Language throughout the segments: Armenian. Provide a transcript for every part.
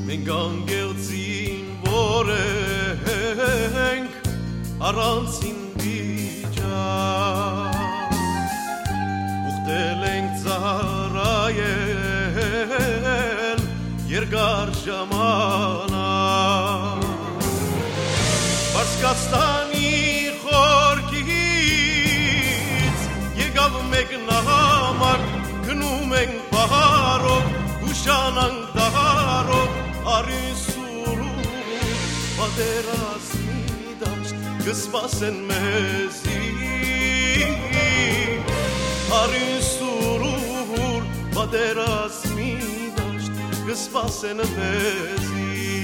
մենք անգեղձին որենք առանցին վիճակ ուխտել ենք ծառայել երկար ժամանակ Պարսկաստանի խորքից եկավ մեկնամակ գնում ենք պահարով ուշանանք դահարով արին սուրու պատերազմի դաշտ կսպասեն մեզի արին սուրու պատերազմի դաշտ կսպասեն մեզի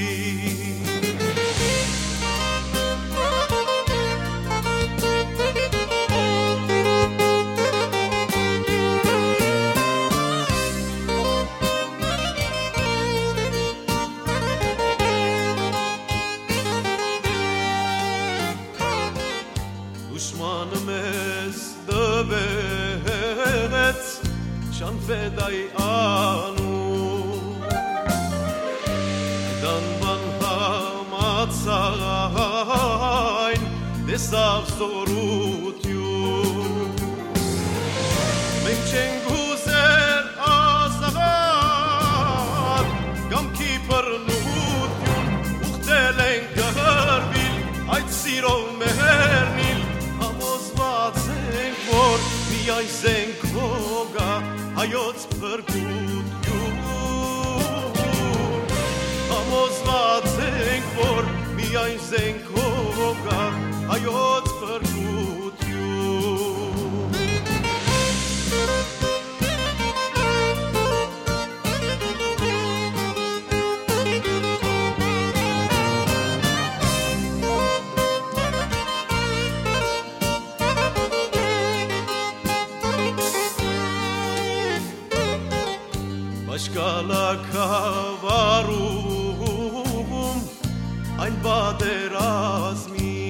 Դուշմանը մեզ դվեց շանվեդայի անու դանվան համացայն դեսավ զորություն մենք չենք ուզեր ազատ գամքի բռնություն ուխտել ենք գհրվիլ այդ սիրով մերնիլ Միայն զենքողա հայոց փրկություն Համոզված ենք, որ միայն զենքողա հայոց փրկություն Աշխալակավարում այն պատերազմի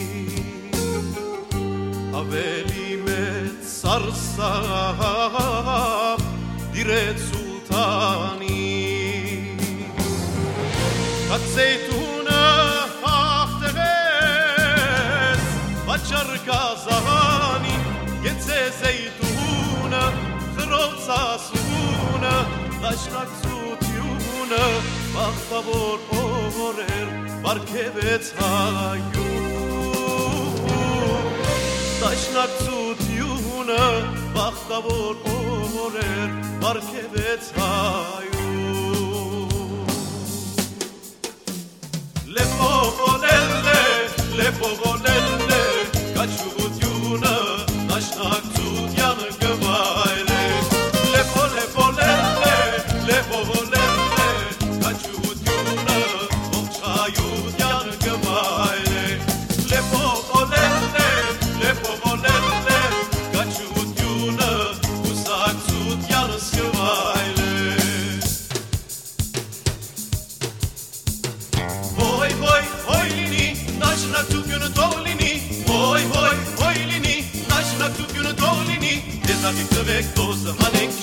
ավելի մեծ սարսափ դիրեց սուլտանի Հացեյթունը հաղթեց վաճառ գազանին գեցե զեյթունը խրոց ասունը Դաշնակցությունը բախտավոր օրեր բարգևեց հայում Դաշնակցությունը բախտավոր օրեր բարգևեց հայում Լեպողոլելե կաչուությունը դաշնակցության գվայլ է Լեպողոլելե կաչուությունը ողջայության գվայլ է Լեպողոլելե կաչուությունը ուսակցությանս գվայլ է Ոյ, ոյ լինի, դաշնակցությունը թող լինի Ոյ լինի, դաշնակցությունը թող լինի Դեզակի կվեք դոզը հանենք